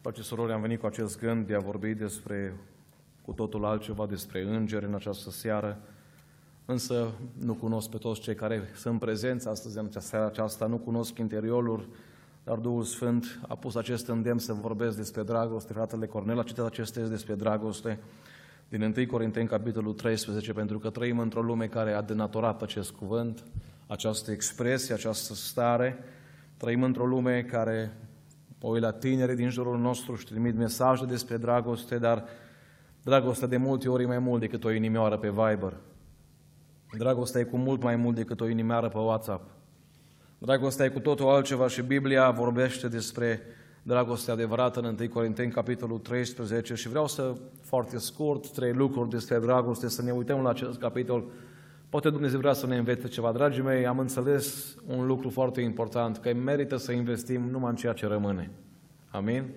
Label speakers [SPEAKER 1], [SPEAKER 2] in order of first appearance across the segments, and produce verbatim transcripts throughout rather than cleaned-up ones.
[SPEAKER 1] Face surori, am venit cu acest gând de a vorbi despre cu totul altceva, despre îngeri în această seară, însă nu cunosc pe toți cei care sunt prezenți astăzi în seara aceasta, nu cunosc interiorul, dar Duhul Sfânt a pus acest îndemn să vorbesc despre dragoste. Fratele Cornel a citit acest text despre dragoste din întâi Corinteni, capitolul treisprezece, pentru că trăim într-o lume care a denaturat acest cuvânt, această expresie, această stare. Trăim într-o lume care mă uit la tineri din jurul nostru și trimit mesaje despre dragoste, dar dragostea de multe ori e mai mult decât o inimioară pe Viber. Dragostea e cu mult mai mult decât o inimioară pe WhatsApp. Dragostea e cu totul altceva și Biblia vorbește despre dragostea adevărată în întâi Corinteni, capitolul treisprezece, și vreau să, foarte scurt, trei lucruri despre dragoste, să ne uităm la acest capitol. Poate Dumnezeu vrea să ne învețe ceva. Dragii mei, am înțeles un lucru foarte important, că merită să investim numai în ceea ce rămâne. Amin? Amin.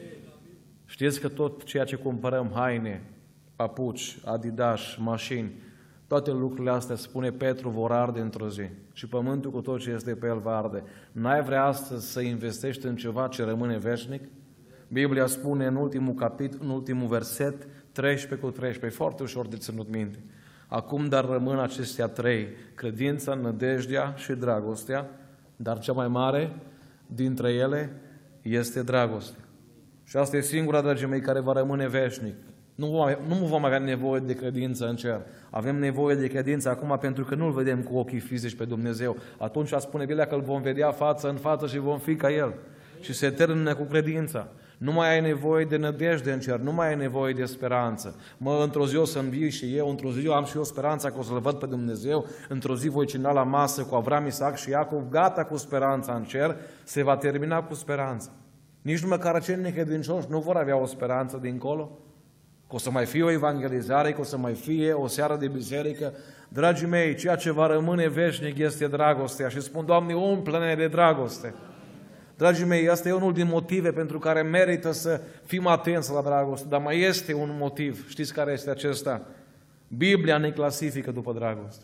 [SPEAKER 1] Știți că tot ceea ce cumpărăm, haine, papuci, Adidas, mașini, toate lucrurile astea, spune Petru, vor arde într-o zi. Și pământul cu tot ce este pe el va arde. N-ai vrea astăzi să investești în ceva ce rămâne veșnic? Biblia spune în ultimul capitol, în ultimul verset, treisprezece cu treisprezece, foarte ușor de ținut minte. Acum dar rămân acestea trei, credința, nădejdea și dragostea, dar cea mai mare dintre ele este dragostea. Și asta e singura, dragii mei, care va rămâne veșnic. Nu vom, avea, nu vom avea nevoie de credință în cer. Avem nevoie de credință acum pentru că nu-L vedem cu ochii fizici pe Dumnezeu. Atunci spune Biblia că Îl vom vedea față în față și vom fi ca El. Și se termină cu credința. Nu mai ai nevoie de nădejde în cer, nu mai ai nevoie de speranță. Mă, într-o zi o să învii și eu, într-o zi eu am și eu speranța că o să-L văd pe Dumnezeu, într-o zi voi cina la masă cu Avram, Isaac și Iacov, gata cu speranța în cer, se va termina cu speranță. Nici nu măcar cei necredincioși nu vor avea o speranță dincolo, că o să mai fie o evangelizare, că o să mai fie o seară de biserică. Dragii mei, ceea ce va rămâne veșnic este dragostea și spun, Doamne, umplă-ne de dragoste. Dragii mei, asta e unul din motive pentru care merită să fim atenți la dragoste, dar mai este un motiv. Știți care este acesta? Biblia ne clasifică după dragoste.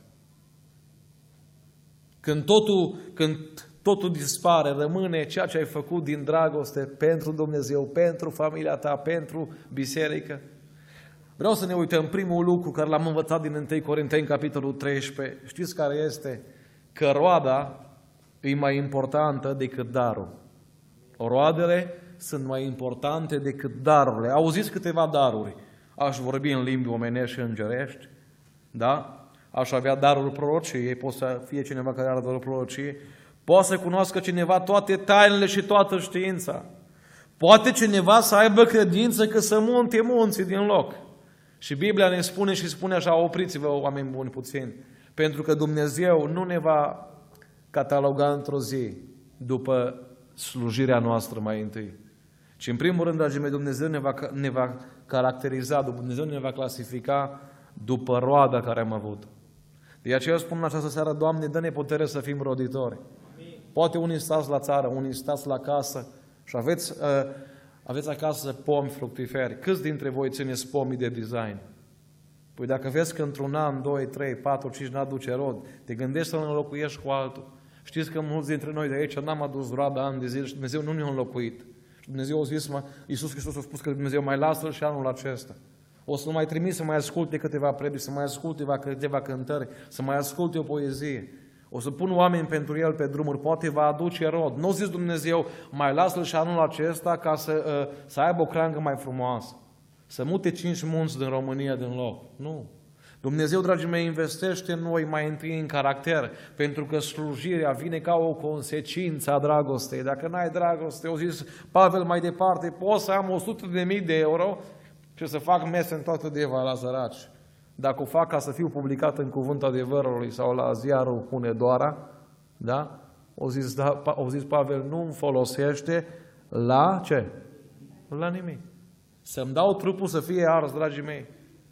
[SPEAKER 1] Când totul, când totul dispare, rămâne ceea ce ai făcut din dragoste pentru Dumnezeu, pentru familia ta, pentru biserică. Vreau să ne uităm primul lucru care l-am învățat din întâi Corinteni, capitolul treisprezece. Știți care este? Că roada e mai importantă decât darul. Roadele sunt mai importante decât darurile. Auziți câteva daruri. Aș vorbi în limbi omenești și îngerești, da? Aș avea darul prorociei, poate să fie cineva care are darul prorociei, poate să cunoască cineva toate tainele și toată știința. Poate cineva să aibă credință că să munte munții din loc. Și Biblia ne spune și spune așa, opriți-vă, oameni buni, puțin, pentru că Dumnezeu nu ne va cataloga într-o zi după slujirea noastră mai întâi. Și în primul rând, dragii mei, Dumnezeu ne va, ne va caracteriza, Dumnezeu ne va clasifica după roada care am avut. De aceea eu spun în această seară, Doamne, dă-ne putere să fim roditori. Amin. Poate unii stați la țară, unii stați la casă și aveți, uh, aveți acasă pomi fructiferi. Câți dintre voi țineți pomii de design? Păi dacă vezi că într-un an, doi, trei, patru, cinci n-aduce rod, te gândești să-l înlocuiești cu altul. Știți că mulți dintre noi de aici n-am adus roada ani de zile și Dumnezeu nu ne-a înlocuit. Și Dumnezeu a zis, Iisus Hristos a spus că Dumnezeu mai lasă-l și anul acesta. O să mai trimis să mai asculte câteva predici, să mai asculte câteva cântări, să mai asculte o poezie. O să pun oameni pentru el pe drumuri, poate va aduce rod. Nu zis Dumnezeu, mai lasă-l și anul acesta ca să, să aibă o creangă mai frumoasă. Să mute cinci munți din România din loc. Nu. Dumnezeu, dragii mei, investește în noi mai întâi în caracter, pentru că slujirea vine ca o consecință a dragostei. Dacă n-ai dragoste, o zis Pavel mai departe, pot să am o sută de mii de euro și să fac mese în toată deva la săraci. Dacă o fac ca să fiu publicat în Cuvântul Adevărului sau la ziarul Hunedoara, da? O zis, da, o zis Pavel, nu îmi folosește la ce? La nimic. Să-mi dau trupul să fie ars, dragii mei.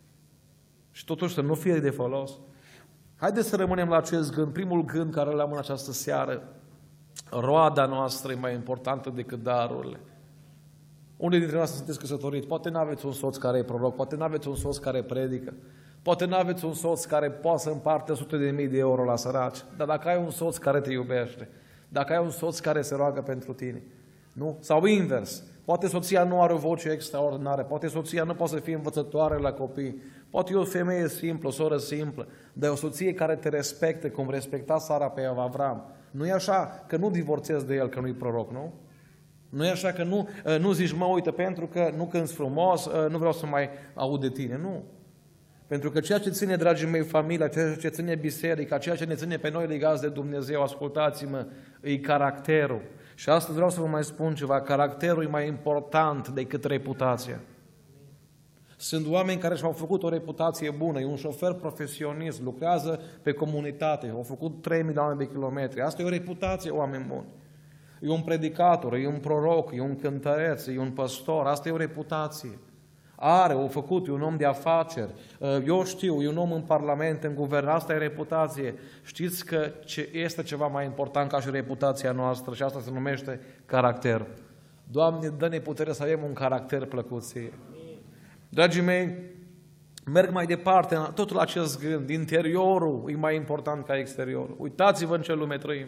[SPEAKER 1] Și totuși să nu fie de folos. Haideți să rămânem la acest gând, primul gând care l-am în această seară. Roada noastră e mai importantă decât darurile. Unii dintre noastre sunteți căsătoriți, poate nu aveți un soț care e proroc, poate nu aveți un soț care predică, poate nu aveți un soț care poate să împarte o sută de mii de euro la săraci, dar dacă ai un soț care te iubește, dacă ai un soț care se roagă pentru tine, nu? Sau invers, Poate soția nu are o voce extraordinară, poate soția nu poate să fie învățătoare la copii, poate e o femeie simplă, o soră simplă, dar e o soție care te respectă, cum respecta Sara pe Avram. Nu e așa că nu divorțezi de el, că nu-i proroc, nu? Nu e așa că nu, nu zici, mă, uite, pentru că nu cânți frumos, nu vreau să mai aud de tine, nu. Pentru că ceea ce ține, dragii mei, familia, ceea ce ține biserica, ceea ce ne ține pe noi legați de Dumnezeu, ascultați-mă, e caracterul. Și astăzi vreau să vă mai spun ceva, caracterul e mai important decât reputația. Sunt oameni care și-au făcut o reputație bună, e un șofer profesionist, lucrează pe comunitate, au făcut trei milioane de kilometri. Asta e o reputație, oameni buni. E un predicator, e un proroc, e un cântăreț, e un păstor, asta e o reputație. Are, o făcut, e un om de afaceri, eu știu, e un om în parlament, în guvern, asta e reputație. Știți că este ceva mai important ca și reputația noastră și asta se numește caracter. Doamne, dă-ne putere să avem un caracter plăcut ție. Dragii mei, merg mai departe, tot la acest gând, interiorul e mai important ca exteriorul. Uitați-vă în ce lume trăim.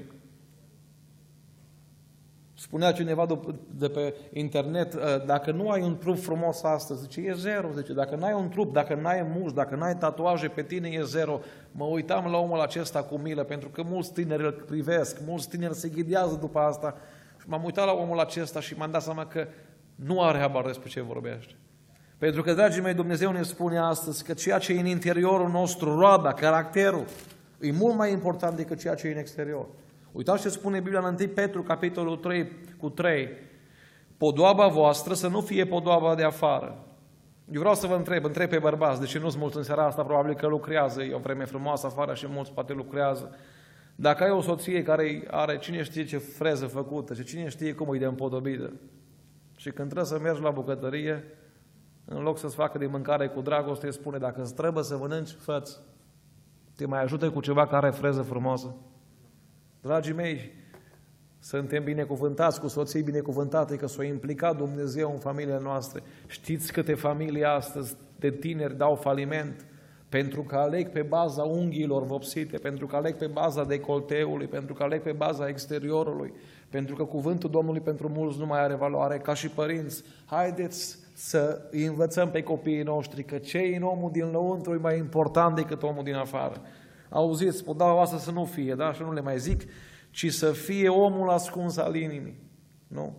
[SPEAKER 1] Spunea cineva de pe internet, dacă nu ai un trup frumos astăzi, zice, e zero. Zice, dacă n-ai un trup, dacă n-ai mușchi, dacă n-ai tatuaje pe tine, e zero. Mă uitam la omul acesta cu milă, pentru că mulți tineri îl privesc, mulți tineri se ghidează după asta. Și m-am uitat la omul acesta și m-am dat seama că nu are habar despre ce vorbește. Pentru că, dragii mei, Dumnezeu ne spune astăzi că ceea ce e în interiorul nostru, roada, caracterul, e mult mai important decât ceea ce e în exterior. Uitați ce spune Biblia în întâi Petru, capitolul trei, cu trei. Podoaba voastră să nu fie podoaba de afară. Eu vreau să vă întreb, întreb pe bărbați, de ce nu-s mulți în seara asta, probabil că lucrează, e o vreme frumoasă afară și mulți poate lucrează. Dacă ai o soție care are cine știe ce freză făcută și cine știe cum îi de împodobită și când trebuie să mergi la bucătărie, în loc să-ți facă de mâncare cu dragoste, spune, dacă îți trebuie să mănânci, fă-ți. Te mai ajută cu ceva care are freză frumoasă. Dragii mei, suntem binecuvântați cu soții binecuvântate, că s-a implicat Dumnezeu în familiile noastre. Știți câte familii astăzi de tineri dau faliment? Pentru că aleg pe baza unghiilor vopsite, pentru că aleg pe baza decolteului, pentru că aleg pe baza exteriorului, pentru că cuvântul Domnului pentru mulți nu mai are valoare. Ca și părinți, haideți să îi învățăm pe copiii noștri că ce e în omul din lăuntru e mai important decât omul din afară. Auziți, podoaba asta să nu fie, da? Și nu le mai zic, ci să fie omul ascuns al inimii. Nu?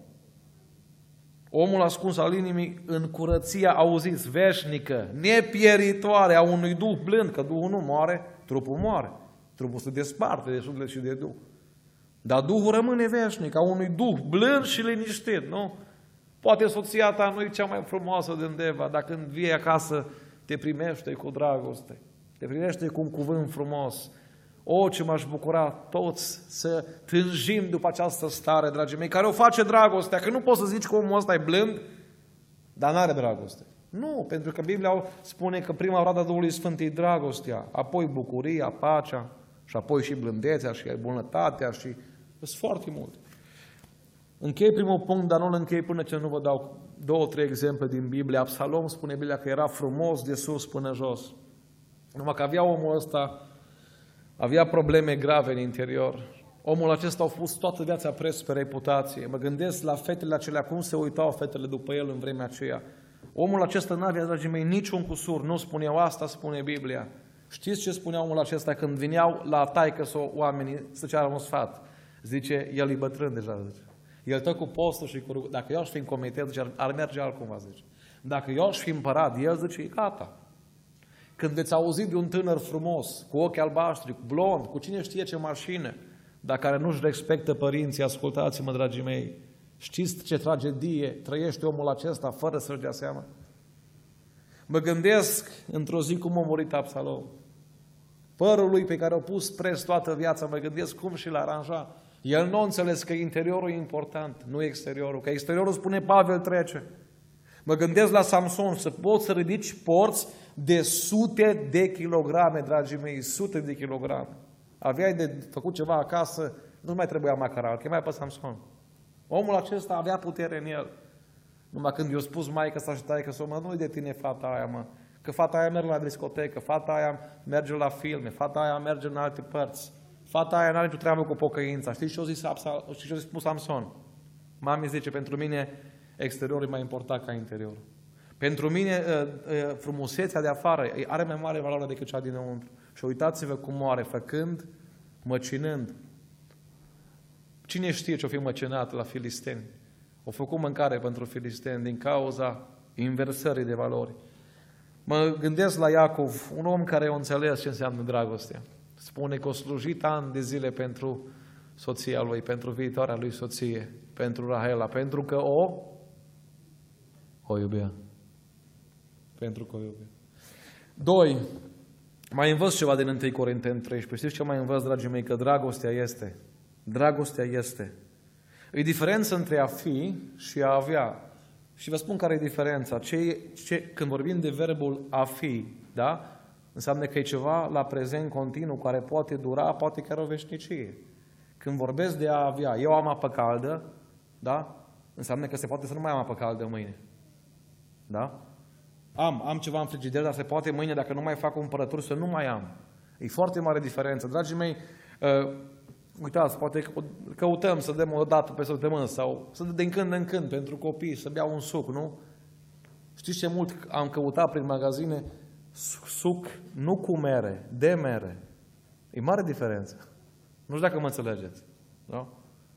[SPEAKER 1] Omul ascuns al inimii în curăția, auziți, veșnică, nepieritoare a unui duh blând, că Duhul nu moare, trupul moare. Trupul se desparte de suflet și de Duh. Dar Duhul rămâne veșnic, a unui duh blând și liniștit, nu? Poate soția ta nu e cea mai frumoasă din Deva, dar când vii acasă te primește cu dragoste. Te primește cu un cuvânt frumos. O, ce m-aș bucura toți să tânjim după această stare, dragii mei, care o face dragostea. Că nu poți să zici că omul ăsta e blând, dar n-are dragoste. Nu, pentru că Biblia spune că prima roadă a Duhului Sfânt e dragostea, apoi bucuria, pacea, și apoi și blândețea, și bunătatea, și sunt foarte multe. Închei primul punct, dar nu-l închei până ce nu vă dau două, trei exemple din Biblie. Absalom spune Biblia că era frumos de sus până jos. Numai că avea omul ăsta, avea probleme grave în interior. Omul acesta a fost toată viața preț pe reputație. Mă gândesc la fetele acelea, cum se uitau fetele după el în vremea aceea. Omul acesta n-avea, dragii mei, niciun cusur. Nu spuneau asta, spune Biblia. Știți ce spunea omul acesta când vineau la taică-s-o oamenii să ceară un sfat? Zice, el e bătrân deja, zice. El tot cu postul și cu rugă. Dacă eu aș fi în comitet, zice, ar merge altcumva, zice. Dacă eu aș fi împărat, el zice, e gata. Când veți auzi de un tânăr frumos, cu ochi albaștri, cu blond, cu cine știe ce mașină, dar care nu-și respectă părinții, ascultați-mă, dragii mei, știți ce tragedie trăiește omul acesta fără să-și dea seama? Mă gândesc într-o zi cum a murit Absalom. Părul lui pe care a pus preț toată viața, mă gândesc cum și l-a aranja. El nu a înțeles că interiorul e important, nu exteriorul. Că exteriorul, spune Pavel, trece. Mă gândesc la Samson, să poți să ridici porți de sute de kilograme, dragii mei, sute de kilograme. Aveai de făcut ceva acasă, nu mai trebuia macaral, chemai pe Samson. Omul acesta avea putere în el. Numai când i-a spus maică sa și taică să mă, nu-i de tine fata aia, mă. Că fata aia merge la discotecă, fata aia merge la filme, fata aia merge în alte părți. Fata aia n-are nicio treabă cu pocăința. Știți ce a zis, știți ce a spus Samson? Mami zice, pentru mine exteriorul e mai important ca interiorul. Pentru mine, frumusețea de afară are mai mare valoare decât cea dinăuntru. Și uitați-vă cum moare, făcând, măcinând. Cine știe ce-o fi măcinat la filisteni? Au făcut mâncare pentru filisteni din cauza inversării de valori. Mă gândesc la Iacov, un om care a înțeles ce înseamnă dragostea. Spune că a slujit ani de zile pentru soția lui, pentru viitoarea lui soție, pentru Rahela, pentru că o, o iubea. Pentru că o iubea. Doi, mai învăț ceva din întâi Corinteni treisprezece. Știți ce mai învăț, dragii mei? Că dragostea este. Dragostea este. E diferență între a fi și a avea. Și vă spun care e diferența. Ce, ce, când vorbim de verbul a fi, da? Înseamnă că e ceva la prezent continuu, care poate dura, poate chiar o veșnicie. Când vorbesc de a avea, eu am apă caldă, da? Înseamnă că se poate să nu mai am apă caldă mâine. Da? Am, am ceva în frigider, dar se poate mâine, dacă nu mai fac cumpărături, să nu mai am. E foarte mare diferență. Dragii mei, uh, uitați, poate căutăm să dăm o dată pe săptămână sau să dăm din când în când pentru copii, să bea un suc, nu? Știți ce mult am căutat prin magazine? Suc, nu cu mere, de mere. E mare diferență. Nu știu dacă mă înțelegeți. Da?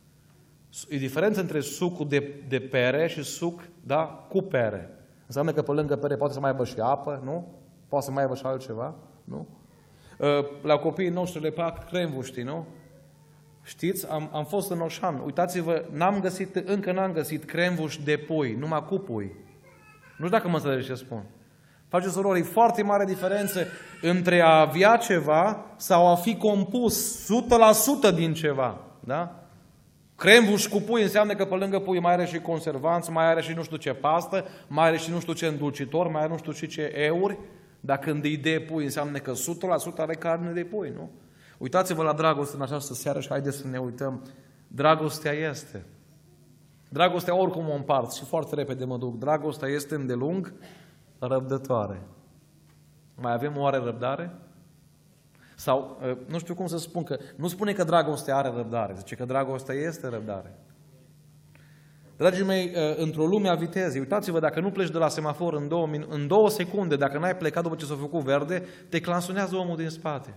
[SPEAKER 1] E diferență între sucul de, de pere și suc, da, cu pere. Înseamnă că pe lângă pere poate să mai aibă și apă, nu? Poate să mai aibă și altceva, nu? La copiii noștri le plac cremvuștii, nu? Știți, am, am fost în Oșan. Uitați-vă, n-am găsit, încă n-am găsit cremvuși de pui, numai cu pui. Nu știu dacă mă înțelegeți ce spun. Faceți, surori, e foarte mare diferență între a avea ceva sau a fi compus o sută la sută din ceva. Da? Cremvuș cu pui înseamnă că pe lângă pui mai are și conservanți, mai are și nu știu ce pastă, mai are și nu știu ce îndulcitor, mai are nu știu și ce euri. Dar când e de pui înseamnă că o sută la sută are carne de pui, nu? Uitați-vă la dragoste în această seară și haideți să ne uităm. Dragostea este. Dragostea oricum o împart și foarte repede mă duc. Dragostea este îndelung răbdătoare. Mai avem oare răbdare? Sau, nu știu cum să spun, că nu spune că dragostea are răbdare, zice că dragostea este răbdare. Dragii mei, într-o lume a vitezei, uitați-vă, dacă nu pleci de la semafor în două, în două secunde, dacă n-ai plecat după ce s-a făcut verde, te clansonează omul din spate.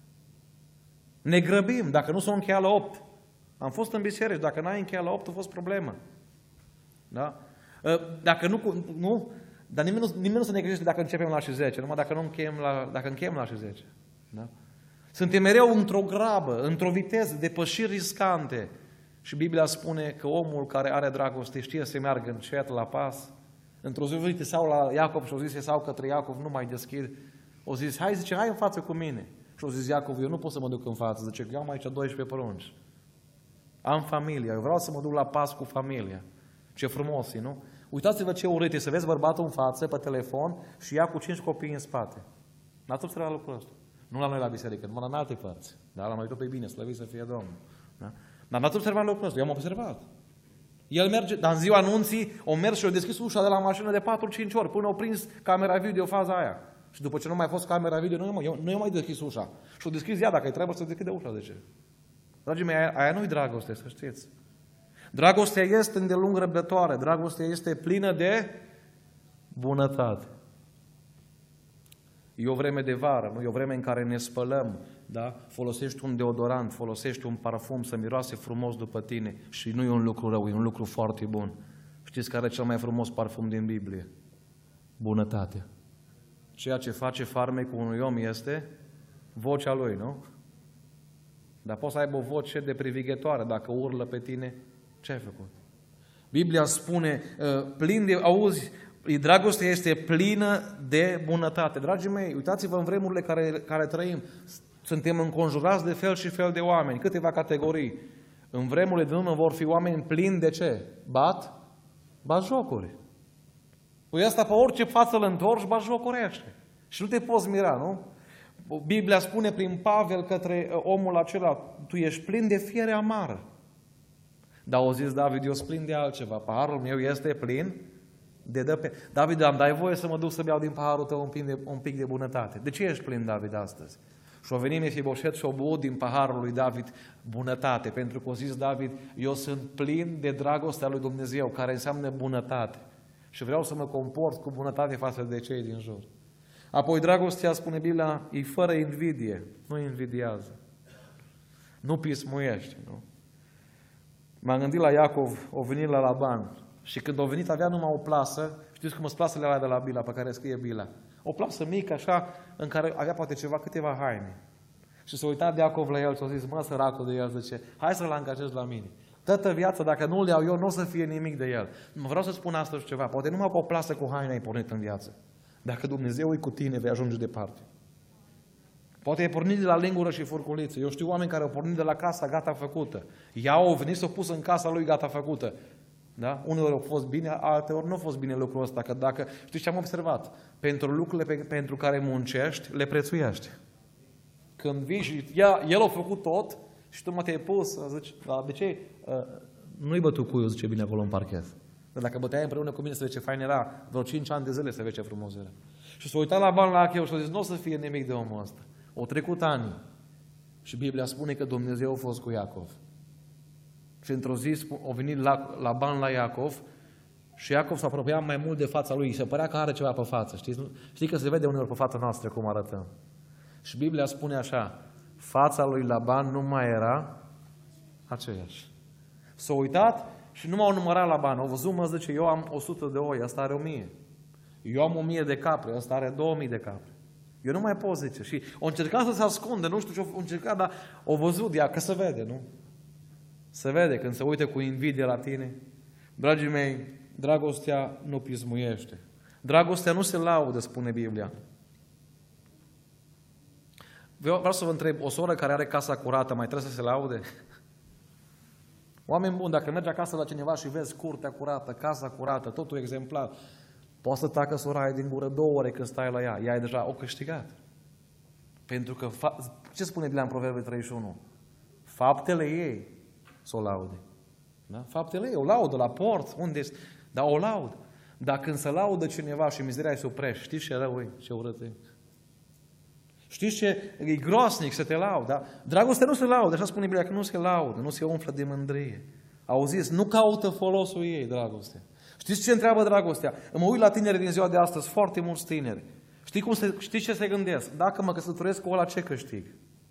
[SPEAKER 1] Ne grăbim, dacă nu s-a încheiat la opt. Am fost în biserici, dacă n-ai încheiat la opt, a fost problemă. Da? Dacă nu, nu dar nimeni nu, nimeni nu se negrește dacă începem la și zece, numai dacă, nu încheiem la, dacă încheiem la și zece. Da? Suntem mereu într-o grabă, într-o viteză, depășiri riscante. Și Biblia spune că omul care are dragoste știe să meargă încet, la pas. Într-o zi, uite, sau la Iacov și o zis sau către Iacov, nu mai deschid. O zis, hai, zice, hai în față cu mine. Și o zis Iacov, eu nu pot să mă duc în față, zice, eu am aici doisprezece porunci. Am familia, eu vreau să mă duc la pas cu familia. Ce frumos e, nu? Uitați-vă ce urât e să vezi bărbatul în față, pe telefon, și ia cu cinci copii în spate. N-ați observat lucrul ăsta? Nu la noi la biserică, numai în alte părți. Da? La noi tot pe bine, slăvit să fie Domnul. Da? Dar n-ați observat lucrul ăsta? Eu am observat. El merge, dar în ziua anunții, o mers și o deschis ușa de la mașină de patru cinci ori, până o prins camera video faza aia. Și după ce nu mai a fost camera video, nu i-a mai, mai deschis ușa. Și o deschis ea, dacă îi trebuie să deschide ușa. De ce? Dragii mei, aia, aia nu-i dragoste, să știți. Dragostea este îndelung răbdătoare. Dragostea este plină de bunătate. E o vreme de vară, nu? E o vreme în care ne spălăm, da? Folosești un deodorant, folosești un parfum să miroase frumos după tine și nu e un lucru rău, e un lucru foarte bun. Știți care e cel mai frumos parfum din Biblie? Bunătatea. Ceea ce face farmecul unui om este vocea lui, nu? Dar poți să aibă o voce de privighetoare, dacă urlă pe tine, ce ai făcut? Biblia spune, plin de, auzi, dragostea este plină de bunătate. Dragii mei, uitați-vă în vremurile care, care trăim. Suntem înconjurați de fel și fel de oameni, câteva categorii. În vremurile de urmă vor fi oameni plini de ce? Bat? Batjocuri. Păi asta pe orice față îl întorci, batjocorește. Și nu te poți mira, nu? Biblia spune prin Pavel către omul acela, tu ești plin de fiere amară. Dar o zis David, eu sunt plin de altceva. Paharul meu este plin de dăpe. David, am dai voie să mă duc să beau din paharul tău un pic, de, un pic de bunătate. De ce ești plin, David, astăzi? Și a venit Mefiboset și a băut din paharul lui David bunătate, pentru că a zis David, eu sunt plin de dragostea lui Dumnezeu, care înseamnă bunătate. Și vreau să mă comport cu bunătate față de cei din jur. Apoi dragostea, spune Biblia, e fără invidie, nu invidiază. Nu pismuiește, nu? M-am gândit la Iacov, o venit la Laban și când a venit avea numai o plasă, știți cum sunt plasele alea de la Bila, pe care scrie Bila? O plasă mică așa, în care avea poate ceva, câteva haine. Și s-a uitat de Iacov la el și a zis, mă, săracul de el, zice, hai să-l angajez la mine. Toată viața, dacă nu-l iau eu, nu o să fie nimic de el. Vreau să spun astăzi ceva, poate numai cu o plasă cu haine ai pornit în viață. Dacă Dumnezeu e cu tine, vei ajunge departe. Poate ai pornit de la lingură și furculiță. Eu știu oameni care au pornit de la casa gata făcută. Ea au venit să o pus în casa lui gata făcută. Da? Uneori au fost bine, alteori nu a fost bine lucrul ăsta. Că dacă, știți ce am observat? Pentru lucrurile pe, pentru care muncești, le prețuiești. Când vii și ea, el a făcut tot și tu mă te-ai pus, zici, da, de ce? Uh, nu-i bătut cuiul, zice bine acolo în parchet. Dar dacă băteai împreună cu mine să vezi ce fain era, vreo cinci ani de zile să vezi ce frumos era. Și s-a uitat la bani la Acheu și a zis, nu o să fie nimic de omul ăsta. Au trecut ani și Biblia spune că Dumnezeu a fost cu Iacov. Și într-o zi a venit la, la bani la Iacov și Iacov s-a apropiat mai mult de fața lui. Se părea că are ceva pe față. Știți, știi că se vede uneori pe fața noastră cum arătăm. Și Biblia spune așa, fața lui Laban nu mai era aceeași. S-a uitat și nu m-au numărat Laban. Au văzut, mă zice, eu am o sută de oi, ăsta are o mie. Eu am o mie de capre, ăsta are două mii de capre. Eu nu mai pot, zice. Și o încercat să se ascundă, nu știu ce o încercat, dar o văzut ea, că se vede, nu? Se vede când se uită cu invidie la tine. Dragii mei, dragostea nu pismuiește. Dragostea nu se laudă, spune Biblia. Vreau să vă întreb, o soră care are casa curată, mai trebuie să se laude? Oameni buni, dacă mergi acasă la cineva și vezi curtea curată, casa curată, totul exemplar, poți să tacă sora aia din gură două ore când stai la ea. Ea e deja o câștigat. Pentru că, ce spune Biblia în Proverbe treizeci și unu? Faptele ei să o laude. Da? Faptele ei, o laudă la port, unde este? Dar o laudă. Dar când se laudă cineva și mizeria îi se oprește, știți ce rău e, ce urât e? Știți ce? E groasnic să te laudă. Da? Dragostea nu se laudă, așa spune Biblia, că nu se laudă, nu se umflă de mândrie. Auziți? Nu caută folosul ei, dragostea. Știți ce întreabă dragostea? Mă uit la tineri din ziua de astăzi, foarte mulți tineri. Știi cum se, știți ce se gândesc? Dacă mă căsătoresc cu ăla, ce câștig?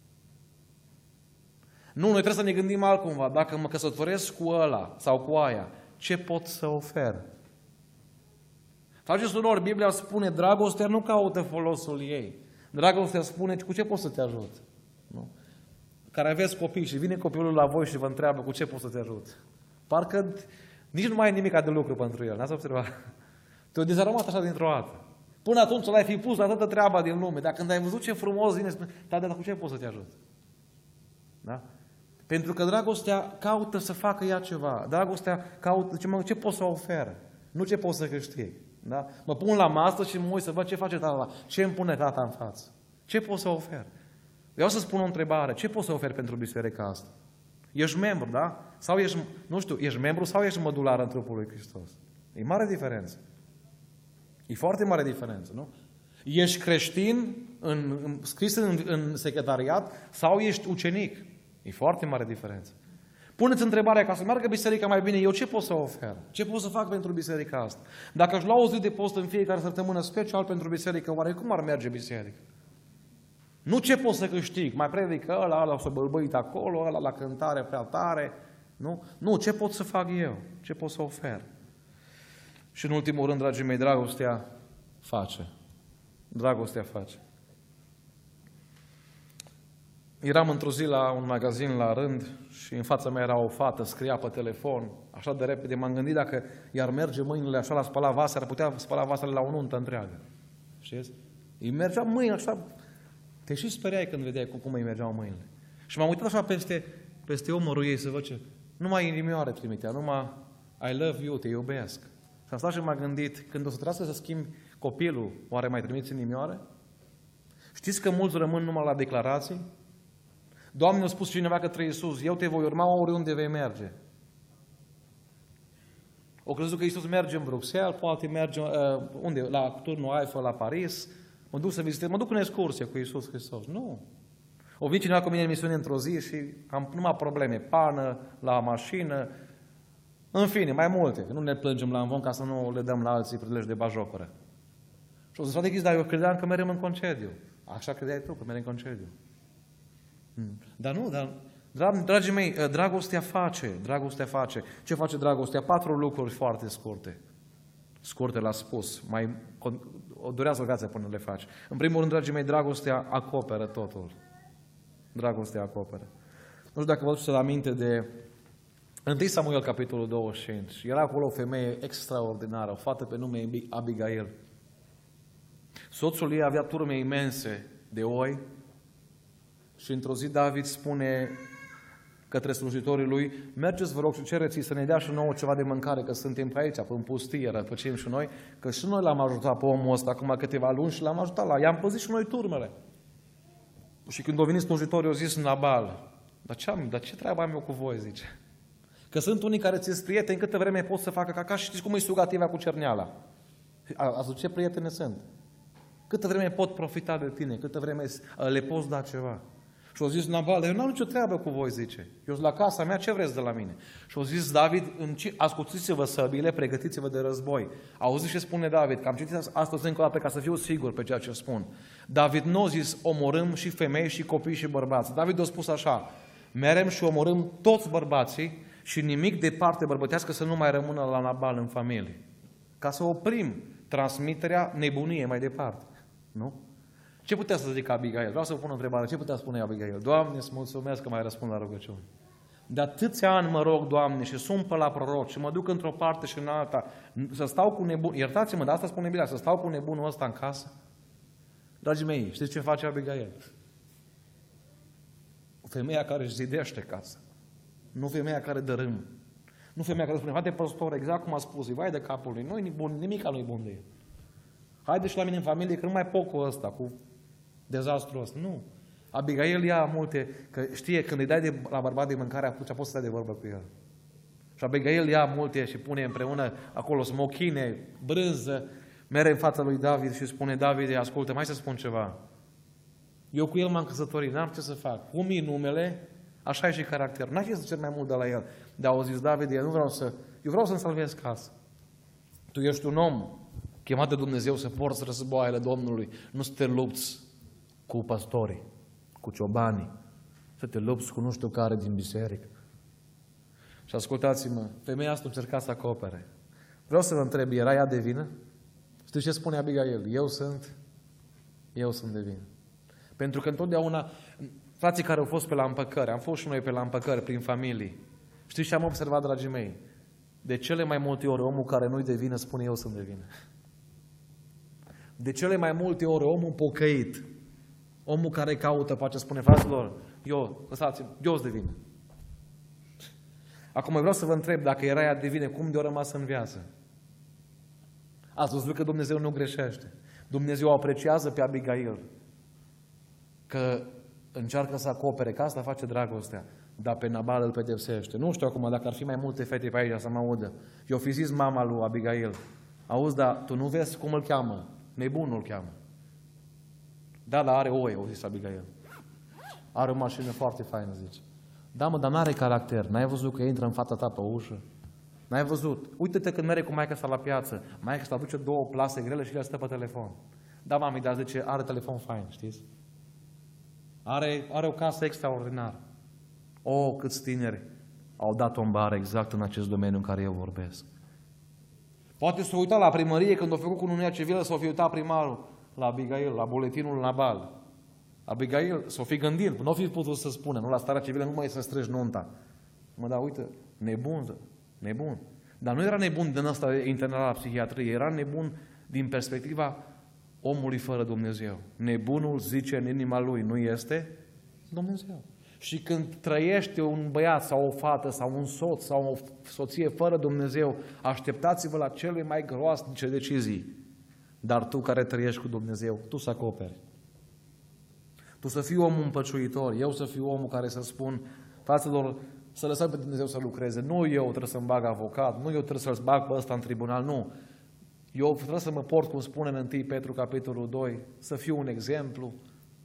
[SPEAKER 1] Nu, noi trebuie să ne gândim altcumva. Dacă mă căsătoresc cu ăla sau cu aia, ce pot să ofer? Faceți unor, Biblia spune, dragostea nu caută folosul ei. Dragostea spune, cu ce pot să te ajut? Nu? Care aveți copii și vine copilul la voi și vă întreabă cu ce pot să te ajut. Parcă nici nu mai e nimic de lucru pentru el. N-ați observat? Te-o dezarmat așa dintr-o dată. Până atunci l-ai fi pus la toată treaba din lume. Dar când ai văzut ce frumos vine, spune, da, dar cu ce pot să te ajut? Da? Pentru că dragostea caută să facă ea ceva. Dragostea caută, zice, mă, ce pot să ofer? Nu ce pot să câștig. Da? Mă pun la masă și mă uit să văd ce face tata. Ce îmi pune tata în față? Ce pot să ofer? Vreau să spun o întrebare. Ce pot să ofer pentru biserica asta? Ești membru, da? Sau ești, nu știu, ești membru sau ești mădular în trupul lui Hristos? E mare diferență. E foarte mare diferență, nu? Ești creștin, în, în, scris în, în secretariat, sau ești ucenic? E foarte mare diferență. Puneți întrebarea, ca să meargă biserica mai bine, eu ce pot să ofer? Ce pot să fac pentru biserica asta? Dacă aș lua o zi de post în fiecare săptămână special pentru biserică, oare cum ar merge biserica? Nu ce pot să câștig, mai predică ăla, ăla să bălbăit acolo, ăla la cântare prea tare. Nu? Nu, ce pot să fac eu? Ce pot să ofer? Și în ultimul rând, dragii mei, dragostea face. Dragostea face. Eram într-o zi la un magazin la rând și în fața mea era o fată, scria pe telefon, așa de repede. M-am gândit dacă i-ar merge mâinile așa la spăla vase, ar putea spăla vasele la o nuntă întreagă. Știți? Îi mergeau mâinile așa. Te și speriai când vedeai cu cum îi mergeau mâinile. Și m-am uitat așa peste, peste umărul ei să văd ce. Numai inimioare trimitea, numai I love you, te iubesc. Și am stat și m-am gândit, când o să trească să schimbi copilul, oare mai trimiți inimioare? Știți că mulți rămân numai la declarații? Doamne, a spus cineva către Iisus, eu te voi urma oriunde vei merge. O crezut că Iisus merge în Bruxelles, poate merge uh, unde? La turnul Eiffel, la Paris. Mă duc să vizitez, mă duc în excursie cu Iisus Hristos. Nu. O vine cineva cu mine în misiune într-o zi și am numai probleme, pană, la mașină, în fine, mai multe. Nu ne plângem la învon ca să nu le dăm la alții prilej de bajocură. Și o să frate Chis, dar eu credeam că merem în concediu. Așa credeai tu, că merem în concediu. Hmm. Dar nu, dar, drag, dragii mei, dragostea face, dragostea face. Ce face dragostea? Patru lucruri foarte scurte. Scurte la spus, mai o durează o viață până le faci. În primul rând, dragii mei, dragostea acoperă totul. Dragostea acoperă. Nu știu dacă vă aduceți aminte de întâi Samuel, capitolul douăzeci și cinci. Era acolo o femeie extraordinară, o fată pe nume Abigail. Soțul ei avea turme imense de oi și într-o zi David spune către slujitorii lui: mergeți, vă rog, și cereți să ne dea și nouă ceva de mâncare, că suntem pe aici, pe în pustie, răpăcim și noi, că și noi l-am ajutat pe omul ăsta acum câteva luni și l-am ajutat la, i-am păzit și noi turmele. Și când au venit slujitorii, au zis Nabal: dar ce, am, dar ce treabă am eu cu voi, zice? Că sunt unii care ți-s prieteni, câtă vreme pot să facă caca și știți cum e sugativa cu cerneala. Azi ce prietene sunt? Câtă vreme pot profita de tine, câtă vreme le poți da ceva. Și au zis Nabal: eu n-am nicio treabă cu voi, zice. Eu sunt la casa mea, ce vreți de la mine? Și au zis David: ascultiți-vă săbile, pregătiți-vă de război. Auziți ce spune David, că am citit astăzi încă o dată ca să fiu sigur pe ceea ce spun. David nu a zis: omorâm și femei și copii și bărbați. David a spus așa: merem și omorâm toți bărbații și nimic de parte bărbătească să nu mai rămână la Nabal în familie. Ca să oprim transmiterea nebuniei mai departe. Nu? Ce putea să zică Abigail? Vreau să vă pun o întrebare. Ce putea spune Abigail? Doamne, îți mulțumesc că m-ai răspuns la rugăciune. De atâția ani mă rog, Doamne, și sun pe la proroc și mă duc într-o parte și în alta, să stau cu nebun. Iertați-mă, dar asta spune Biblia, să stau cu nebunul ăsta în casă? Dragii mei, știți ce face Abigail? Femeia care își zidește casa. Nu femeia care dărâmă. Nu femeia care spune: haide, păstor, exact cum a spus, vai de capul lui, nu-i bun, nimic nu-i bun de el. Haide și la mine în familie, că nu mai pot cu ăsta, cu dezastrul ăsta. Nu. Abigail ia multe, că știe, când îi dai de, la bărbat de mâncare, atunci poți să stai de vorbă cu el. Și Abigail ia multe și pune împreună acolo smochine, brânză, mere în fața lui David și spune: David, ascultă, mai să spun ceva. Eu cu el m-am căsătorit, n-am ce să fac. Cum e numele, așa e și caracterul. N-aș să cer mai mult de la el. Dar au zis David: eu nu vreau să, eu vreau să-mi salvez casa. Tu ești un om chemat de Dumnezeu să porți războaiele Domnului, nu să te lupți cu păstorii, cu ciobanii, să te lupți cu nu știu care din biserică. Și ascultați-mă, femeia asta încerca să acopere. Vreau să vă întreb, era ea de vină? Știți ce spune Abigail? Eu sunt, eu sunt de vină. Pentru că întotdeauna, frații care au fost pe la împăcări, am fost și noi pe la împăcări prin familii. Știți ce am observat, dragii mei? De cele mai multe ori, omul care nu-i de vină spune: eu sunt de vină. De cele mai multe ori, omul pocăit, omul care caută pace, spune: fraților, eu, lăsați-mă, eu sunt de vină. Acum vreau să vă întreb, dacă era ea de vină, cum de-o rămas în viață? Ați văzut că Dumnezeu nu greșește. Dumnezeu apreciază pe Abigail că încearcă să acopere, că asta face dragostea, dar pe Nabal îl pedepsește. Nu știu acum dacă ar fi mai multe fete pe aici să mă audă. Eu fi zis mama lui Abigail: auzi, dar tu nu vezi cum îl cheamă? Nebunul îl cheamă. Da, dar are oi, au zis Abigail. Are o mașină foarte faină, zice. Da, mă, dar n-are caracter. N-ai văzut că intră în fața ta pe ușă? N-ai văzut? Uite-te când merge cu maica sa la piață. Maica sa aduce două plase grele și le stă pe telefon. Da, mami, dar zice, are telefon fain, știți? Are, are o casă extraordinară. O, câți tineri au dat o bară exact în acest domeniu în care eu vorbesc. Poate s-a uitat la primărie când a făcut cununia civilă, s-a fi uitat primarul la Abigail, la buletinul Nabal. Abigail s-a fi gândit, nu a fi putut să spună, nu la starea civilă, nu mai să strângi nunta. Mă, da, uite, nebun, nebun. Dar nu era nebun din ăsta internat la psihiatrie, era nebun din perspectiva omului fără Dumnezeu. Nebunul zice în inima lui, nu este Dumnezeu. Și când trăiește un băiat sau o fată sau un soț sau o soție fără Dumnezeu, așteptați-vă la cele mai groaznice decizii. Dar tu care trăiești cu Dumnezeu, tu să acoperi. Tu să fii omul împăciuitor, eu să fiu omul care să spun: fraților, să lăsăm pe Dumnezeu să lucreze. Nu eu trebuie să-mi bag avocat, nu eu trebuie să-l bag pe ăsta în tribunal, nu. Eu trebuie să mă port, cum spune în întâi Petru, capitolul doi, să fiu un exemplu.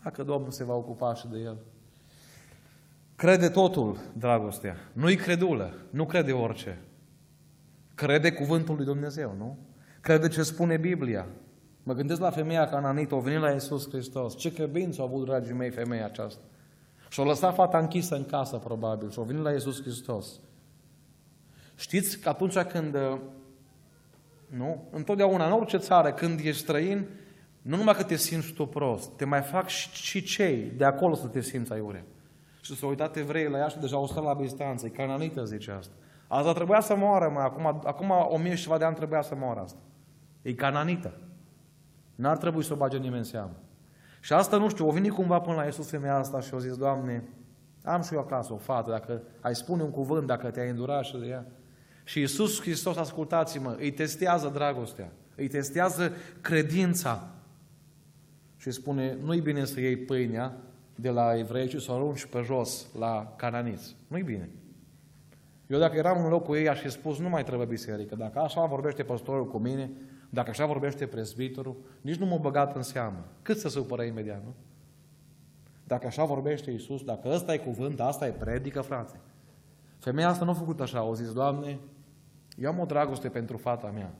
[SPEAKER 1] Dacă Domnul se va ocupa și de el. Crede totul, dragostea. Nu-i credulă, nu crede orice. Crede cuvântul lui Dumnezeu, nu? Crede ce spune Biblia. Mă gândesc la femeia cananită, o venit la Iisus Hristos. Ce credință au avut, dragii mei, femeia aceasta. Și-o lăsat fata închisă în casă, probabil, și-o venit la Iisus Hristos. Știți că atunci când, nu? Întotdeauna, în orice țară, când ești străin, nu numai că te simți tu prost, te mai fac și, și cei de acolo să te simți aiurea. Și s-au uitat evreii la ea și deja au stat la distanță. E cananită, zice asta. Asta trebuia să moară, mă. Acum, acum o mie și ceva de ani trebuia să moară asta. E cananită. N-ar trebui să o bage nimeni în seamă. Și asta, nu știu, o venit cumva până la Iisus femeia asta și o zis, Doamne, am și eu acasă o fată, dacă ai spune un cuvânt, dacă te-ai îndurat și de ea. Și Iisus Hristos, ascultați-mă, îi testează dragostea, îi testează credința. Și îi spune, nu-i bine să iei pâinea de la evrei, ci să o arunci pe jos la cananiți. Nu-i bine. Eu dacă eram în locul ei, aș fi spus, nu mai trebuie biserică. Dacă așa vorbește păstorul cu mine, dacă așa vorbește presbitorul, nici nu m-a băgat în seamă. Cât să se supără imediat, nu? Dacă așa vorbește Iisus, dacă ăsta e cuvânt, asta e predică, frate. Femeia asta nu a făcut așa, au zis, Doamne, eu am o dragoste pentru fata mea.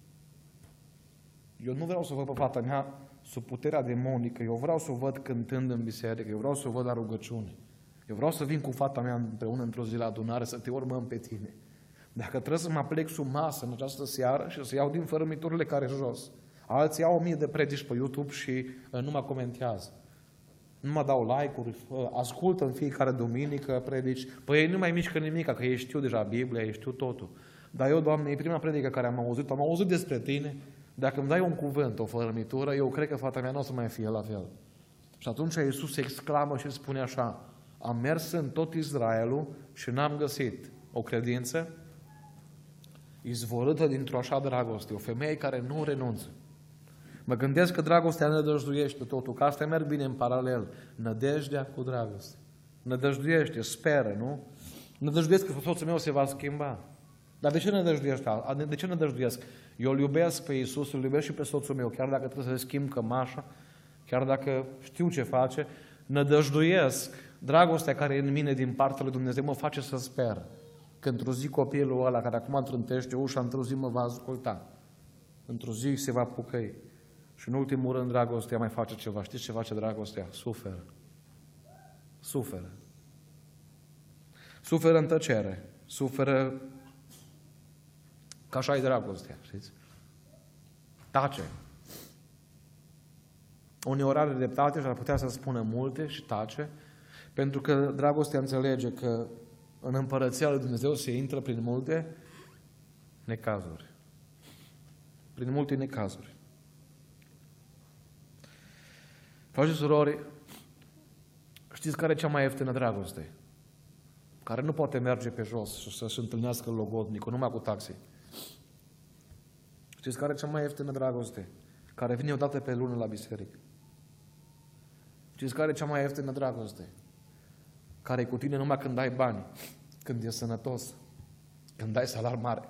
[SPEAKER 1] Eu nu vreau să văd pe fata mea sub puterea demonică, eu vreau să o văd cântând în biserică, eu vreau să o văd la rugăciune. Eu vreau să vin cu fata mea împreună într-o zi la adunare să te urmăm pe tine. Dacă trebuie să mă plec sub masă în această seară și să iau din fărâmiturile care jos. Alții au o mie de predici pe YouTube și nu mă comentează. Nu mă dau like-uri, ascultă în fiecare duminică predici. Păi ei nu mai mișcă nimic, că ei știu deja Biblia, ei știu totul. Dar eu, Doamne, e prima predică care am auzit, am auzit despre tine. Dacă îmi dai un cuvânt, o fărâmitură, eu cred că fata mea nu o să mai fie la fel. Și atunci Iisus exclamă și spune așa, am mers în tot Israelul și n-am găsit o credință izvorâtă dintr-o așa dragoste, o femeie care nu renunță. Mă gândesc că dragostea nădăjduiește totul, că astea merg bine în paralel. Nădejdea cu dragoste. Nădăjduiește, speră, nu? Nădăjduiesc că soțul meu se va schimba. Dar de ce nădăjduiești? De ce nădăjduiesc? Eu îl iubesc pe Iisus, îl iubesc și pe soțul meu, chiar dacă trebuie să schimb cămașa, chiar dacă știu ce face, nădăjduiesc. Dragostea care e în mine din partea lui Dumnezeu mă face să sper că într-o zi copilul ăla care acum trântește ușa, într-o zi mă va asculta. Într-o zi se va pucăi. Și în ultimul rând, dragostea mai face ceva. Știți ce face dragostea? Suferă. Suferă. Suferă în tăcere. Suferă că așa e dragostea, știți? Tace. Uneori are dreptate și ar putea să spună multe și tace, pentru că dragostea înțelege că în împărăția lui Dumnezeu se intră prin multe necazuri. Prin multe necazuri. Frați și surori, știți care e cea mai ieftină dragoste? Care nu poate merge pe jos și să-și întâlnească logodnicul, numai cu taxi. Știți care e cea mai ieftină dragoste? Care vine odată pe lună la biserică. Știți care e cea mai ieftină dragoste? Care e cu tine numai când ai bani, când e sănătos, când ai salar mare.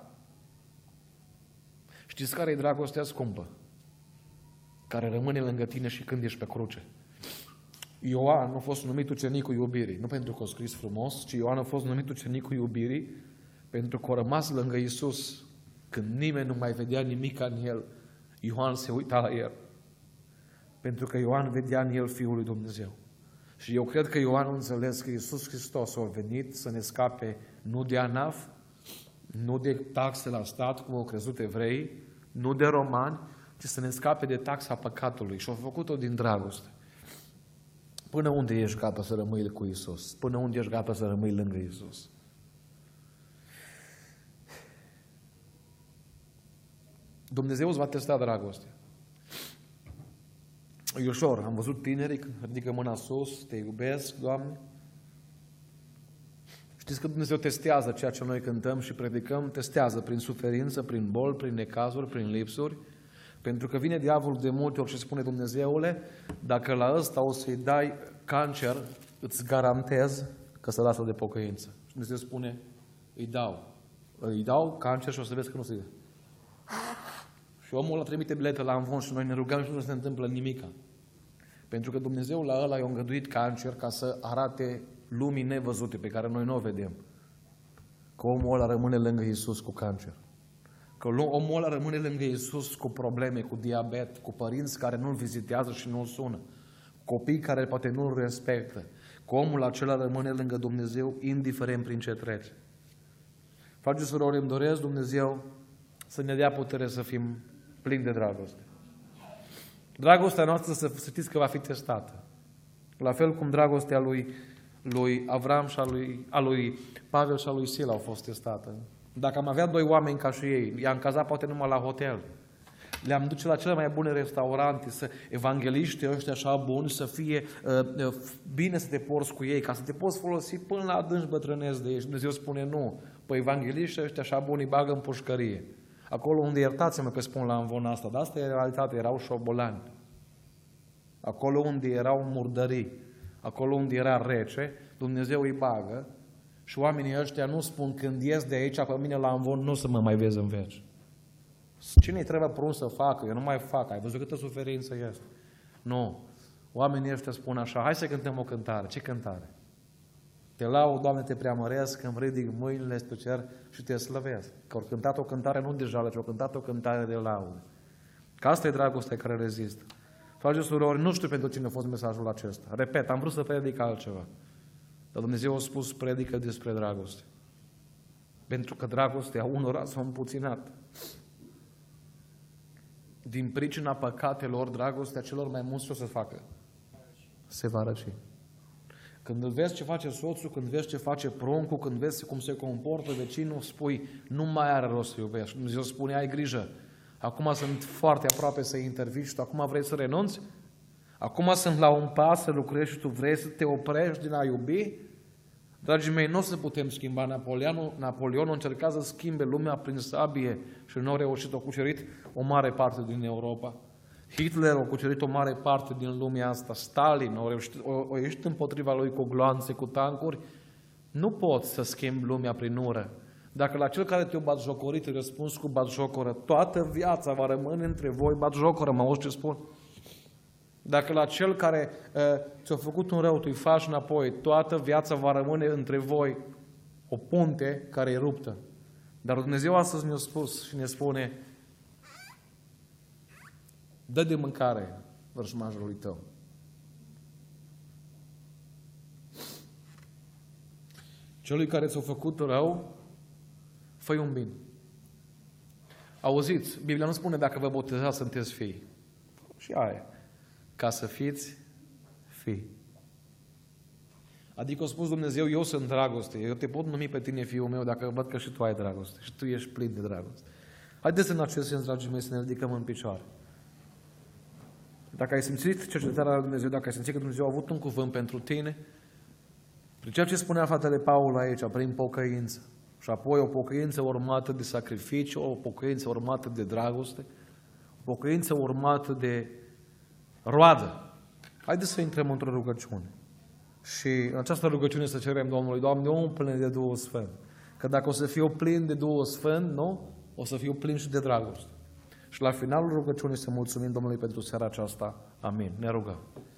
[SPEAKER 1] Știți care e dragostea scumpă? Care rămâne lângă tine și când ești pe cruce. Ioan a fost numit ucenicul iubirii, nu pentru că a scris frumos, ci Ioan a fost numit ucenicul iubirii pentru că a rămas lângă Iisus. Când nimeni nu mai vedea nimic în el, Ioan se uita la el. Pentru că Ioan vedea în el Fiul lui Dumnezeu. Și eu cred că Ioan a înțeles că Iisus Hristos a venit să ne scape nu de ANAF, nu de taxe la stat, cum au crezut evrei, nu de romani, ci să ne scape de taxa păcatului. Și a făcut-o din dragoste. Până unde ești gata să rămâi cu Iisus? Până unde ești gata să rămâi lângă Iisus? Dumnezeu îți va testa dragostea. E ușor. Am văzut tinerii când ridică mâna sus, te iubesc, Doamne. Știți că Dumnezeu testează ceea ce noi cântăm și predicăm, testează prin suferință, prin bol, prin necazuri, prin lipsuri, pentru că vine diavolul de multe ori și spune, Dumnezeule, dacă la ăsta o să-i dai cancer, îți garantez că se lasă de pocăință. Și Dumnezeu spune, îi dau. Îi dau cancer și o să vezi că nu se dă. Și omul ăla trimite biletă la învon și noi ne rugăm și nu se întâmplă nimica. Pentru că Dumnezeu la ăla i-a îngăduit cancer ca să arate lumii nevăzute pe care noi nu o vedem. Că omul ăla rămâne lângă Iisus cu cancer. Că omul ăla rămâne lângă Iisus cu probleme, cu diabet, cu părinți care nu-L vizitează și nu-L sună. Copii care poate nu-L respectă. Că omul acela rămâne lângă Dumnezeu indiferent prin ce trece. Frați și surori, îmi doresc Dumnezeu să ne dea putere să fim plini de dragoste. Dragostea noastră, să știți că va fi testată. La fel cum dragostea lui, lui Avram și a lui, a lui Pavel și a lui Sila au fost testată. Dacă am avea doi oameni ca și ei, i-am cazat poate numai la hotel, le-am duce la cele mai bune restaurante, să evangeliștii ăștia așa buni, să fie uh, bine să te porți cu ei, ca să te poți folosi până la adânci bătrânesc de ei. Și Dumnezeu spune nu, păi evangeliștii ăștia așa buni îi bagă în pușcărie. Acolo unde, iertați-mă că spun la învon asta, dar asta e realitatea, erau șobolani. Acolo unde erau murdării, acolo unde era rece, Dumnezeu îi bagă și oamenii ăștia nu spun când ies de aici pe mine la învon, nu să mă mai vezi în veci. Cine-i trebuie prun să facă? Eu nu mai fac. Ai văzut câtă suferință este? Nu. Oamenii ăștia spun așa, hai să cântăm o cântare. Ce cântare? Te laud, Doamne, te preamăresc, îmi ridic mâinile spre cer și te slăvesc. Că au cântat o cântare nu de jală, ci au cântat o cântare de laudă. Că asta e dragostea care rezistă. Frați și surori, nu știu pentru cine a fost mesajul acesta. Repet, am vrut să predic altceva. Dar Dumnezeu a spus, predică despre dragoste. Pentru că dragostea unora s-a împuținat. Din pricina păcatelor, dragostea celor mai mulți ce o să facă? Se va răci. Când vezi ce face soțul, când vezi ce face pruncul, când vezi cum se comportă vecinul, spui, nu mai are rost să iubești. Dumnezeu spune, ai grijă. Acum sunt foarte aproape să intervii și tu acum vrei să renunți? Acum sunt la un pas să lucrezi și tu vrei să te oprești din a iubi? Dragii mei, nu o să putem schimba. Napoleonul, Napoleonul încerca să schimbe lumea prin sabie și nu a reușit, a cucerit o mare parte din Europa. Hitler a cucerit o mare parte din lumea asta. Stalin a reușit, a ieșit împotriva lui cu gloanțe, cu tancuri. Nu poți să schimbi lumea prin ură. Dacă la cel care te-a batjocorit îi răspunzi cu batjocoră, toată viața va rămâne între voi batjocoră, mă auzi ce spun? Dacă la cel care uh, ți-a făcut un rău, tu îi faci înapoi, toată viața va rămâne între voi o punte care e ruptă. Dar Dumnezeu astăzi ne-a spus și ne spune, dă de mâncare vrăjmașului tău. Celui care ți-a făcut rău, fă-i un bine. Auziți, Biblia nu spune dacă vă botezați sunteți fii. Și aia. Ca să fiți fii. Adică a spus Dumnezeu, eu sunt dragoste, eu te pot numi pe tine fiul meu dacă văd că și tu ai dragoste și tu ești plin de dragoste. Haideți în acest sens, dragii mei, să ne ridicăm în picioare. Dacă ai simțit cercetarea lui Dumnezeu, dacă ai simțit că Dumnezeu a avut un cuvânt pentru tine, prin ceea ce spunea fratele Paul aici, prin pocăință, și apoi o pocăință urmată de sacrificiu, o pocăință urmată de dragoste, o pocăință urmată de roadă. Haideți să intrăm într-o rugăciune. Și în această rugăciune să cerem Domnului, Doamne, umple-ne de Duhul Sfânt. Că dacă o să fiu plin de Duhul Sfânt, nu? O să fiu plin și de dragoste. Și la finalul rugăciunii să mulțumim Domnului pentru seara aceasta. Amin. Ne rugăm.